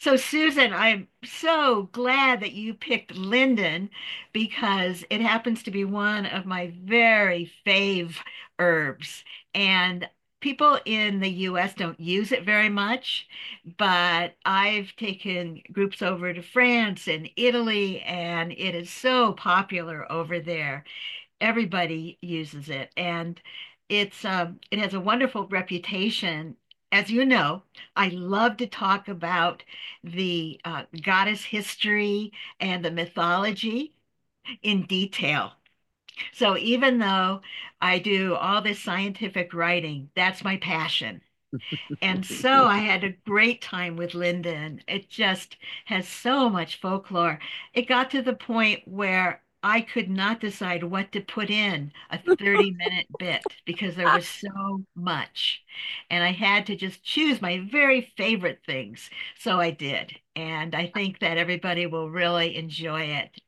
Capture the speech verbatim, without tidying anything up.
So, Susan, I'm so glad that you picked linden because it happens to be one of my very fave herbs. And people in the U S don't use it very much, but I've taken groups over to France and Italy, and it is so popular over there. Everybody uses it, and it's um, it has a wonderful reputation. As you know, I love to talk about the uh, goddess history and the mythology in detail. So even though I do all this scientific writing, that's my passion. And so I had a great time with Linden. It just has so much folklore. It got to the point where I could not decide what to put in a thirty minute bit because there was so much. And I had to just choose my very favorite things. So I did. And I think that everybody will really enjoy it.